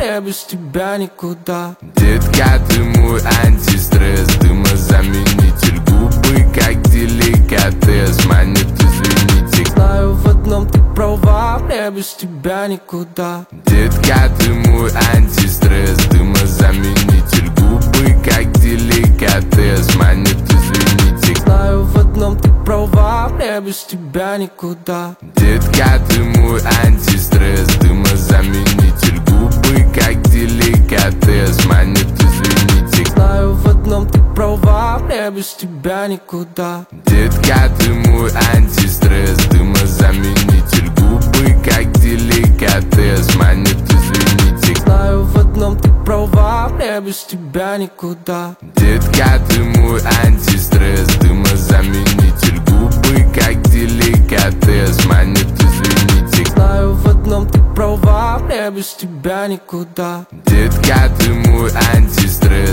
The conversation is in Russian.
мне без тебя никуда. Детка, ты мой антистресс, дымозаменитель, губы как деликатес, манит извините. Знаю, в одном ты права, мне без тебя никуда. Детка, ты мой антистресс, дымозаменитель, губы как деликатес, манит извините. Знаю, в одном ты права, мне без тебя никуда. Детка, ты мой антистресс, дымозаменитель, губы как деликатес, манит извините. Знаю, в одном ты права, мне без тебя никуда. Детка, ты мой антистресс, дымозаменитель, губы как деликатес, манит извините. Знаю, в одном ты права, мне без тебя никуда. Детка, ты мой антистресс, дымозаменитель, губы как деликатес, манит извините. Знаю, в одном ты права, мне без тебя никуда. Детка, ты мой антистресс,